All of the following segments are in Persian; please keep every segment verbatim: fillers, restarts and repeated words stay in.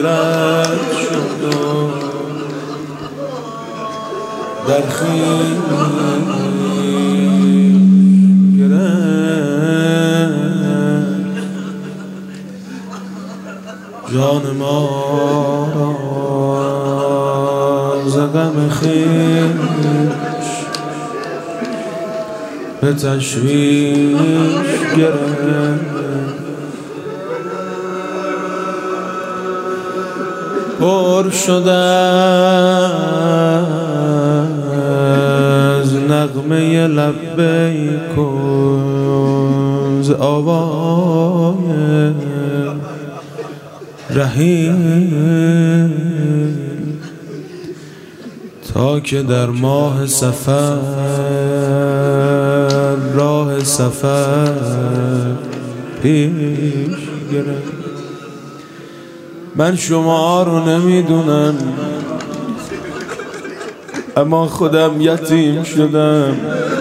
غیرت شد و در خیل گرفت جان ما ز غم خویش به تشویش گرفت پر شده از نغمه لبیک و ز آوای رحیم تا که در ماه سفر راه سفر پیش گرفت. من شما رو نمیدونم اما خودم یتیم شدم.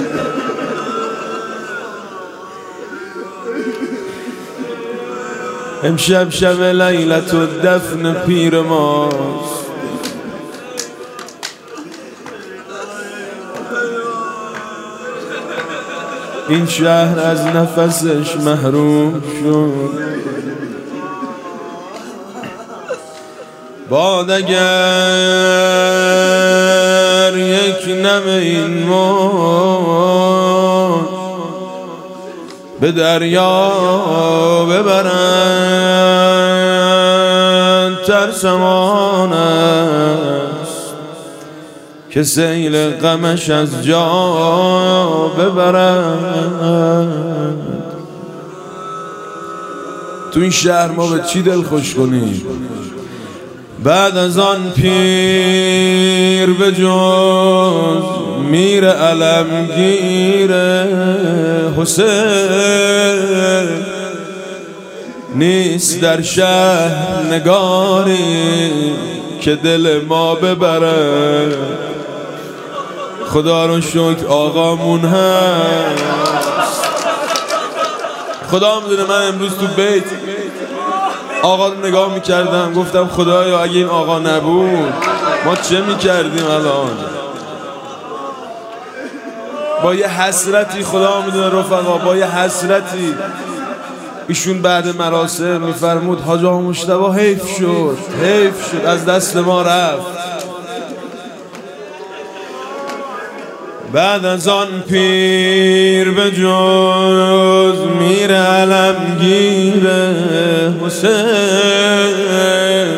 امشب شب لیلت و دفن پیر ماست. این شهر از نفسش محروم شد. باد اگر یک نم این موج به دریا ببرند ترسمان است که سیل غمش از جا ببرند. تو این شهر ما به چی دل خوش کنیم؟ بعد از آن پیر به جز میر علمگیر حسین نیست در شهر نگاری که دل ما ببره. خدا رو شکر آقامون هست. خدا میدونه من امروز تو بیت آقا رو نگاه میکردم گفتم خدایا اگه این آقا نبود ما چه میکردیم الان؟ با یه حسرتی خدا میدونه رفقا، با یه حسرتی ایشون بعد مراسم میفرمود حاج آقا مجتبی حیف شد حیف شد از دست ما رفت. بعد از آن پیر به جز میر علمگیر حسین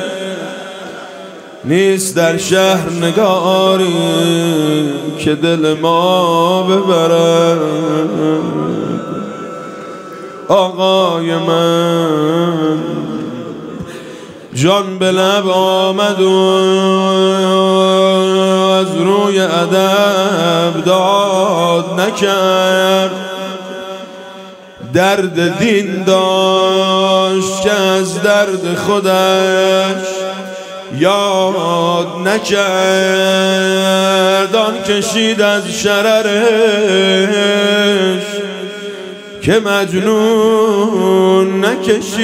نیست در شهر نگاری که دل ما ببره. آقای من جان به لب آمد و از روی ادب داد نکرد. درد دین داشت که از درد خودش یاد نکرد. آن کشید از شررش که مجنون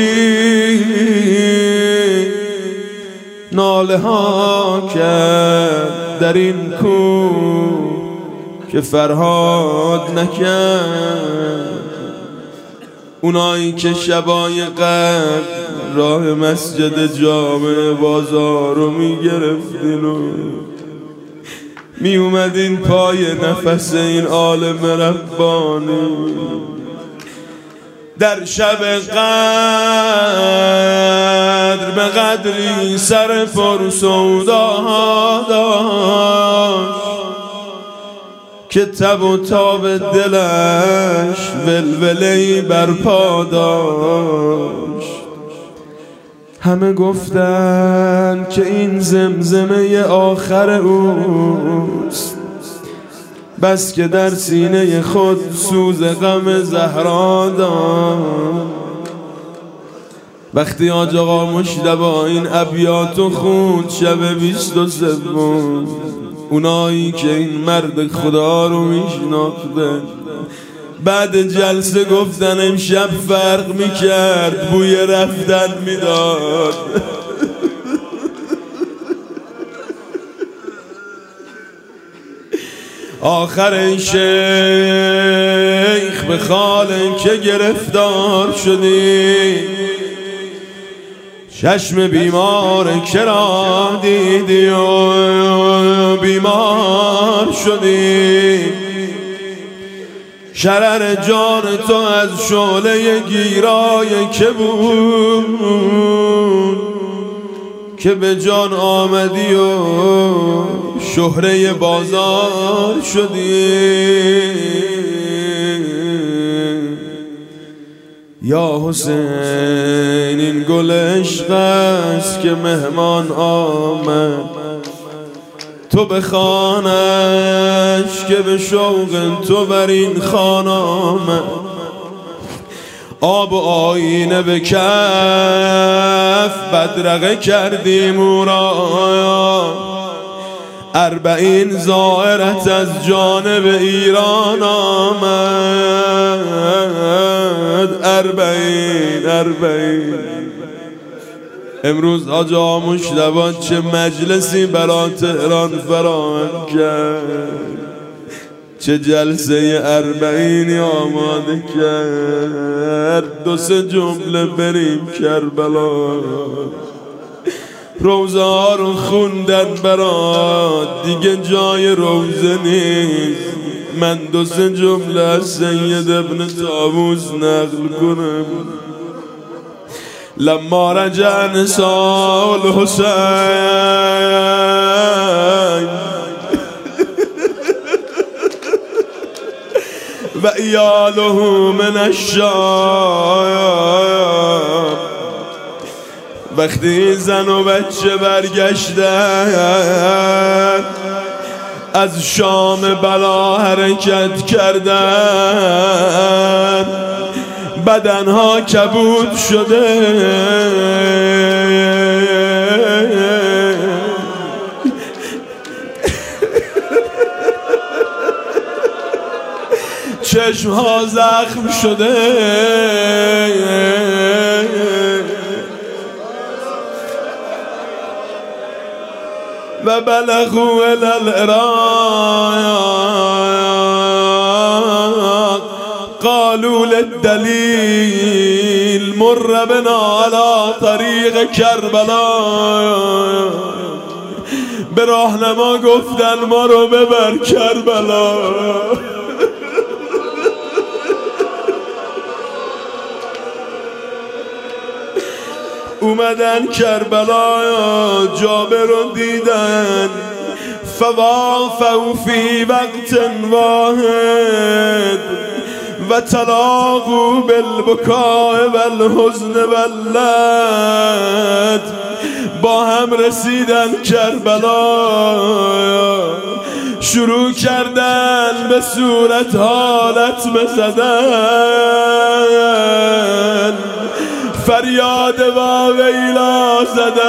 نکشید. ناله ها کرد در این کو که فرهاد نکرد. اونایی که شبای قبل راه مسجد جامع بازار رو میگرفتین و می اومدین پای نفس این عالم ربانی. در شب قدر به قدری سر پر سودا داشت که تب و تاب دلش ولوله‌ای برپا داشت. همه گفتن که این زمزمه آخر اوست، بس که در سینه خود سوز غم زهرا داشت. وقتی حاج آقا مجتبی این ابیاتو خوند شب بیست و سوم، اونایی که این مرد خدا رو میشناختن بعد جلسه گفتن امشب فرق میکرد، بوی رفتن میداد. آخر ای شیخ به خاله که گرفتار شدی، چشم بیمار کرا دیدی و بیمار شدی. شرر جان تو از شعله گیرای که بود که به جان آمدی و شهره بازار شدی. یا حسین این گل عشق است که مهمان آمد، تو بخوانش که به شوق تو بر این خانه آمد. آب و آینه به کف بدرقه کردیم او را، اربعین زائرت از جانب ایران آمد. اربعین اربعین امروز حاج آقا مشتبه چه مجلسی برا تهران فراهم کرد، چه جلسه اربعینی آماده کرد. دو سه جمله بریم کربلا، روزه ها رو خوندن برات، دیگه جای روزه نیست. من دو سه جمله از سید ابن طاووس نقل کنم. لما رجع نساء الحسین و ایاله من الشام، وقتی زن و بچه برگشتن از شام بلا حرکت کردن، بدنها کبود شده، چشمها زخم شده، و بلغوا الی العراق قالوا للدلیل مر بنا على طریق کربلا. به راهنما گفتن ما رو ببر کربلا. اومدن کربلا، جابر رو دیدن، فوافوا فی وقت واحد و تلاقوا بالبکاء والحزن واللد. با هم رسیدن کربلا، شروع کردن به صورت حالت بزدن، فریاد و ویلا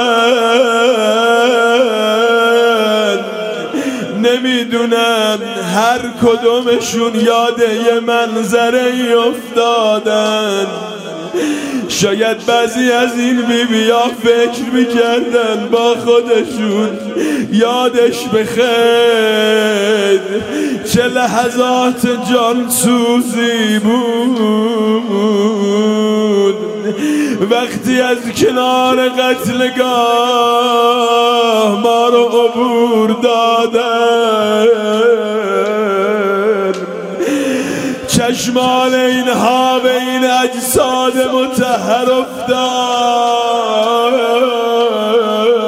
زدن. نمیدونم هر کدومشون یاد یه منظره افتادن. شاید بعضی از این بیبیا فکر میکردن با خودشون یادش بخیر چه لحظات جان سوزی بود وقتی از کنار قتلگاه ما رو عبور دادن. چشمان اینها به این اجساد مطهر افتاد.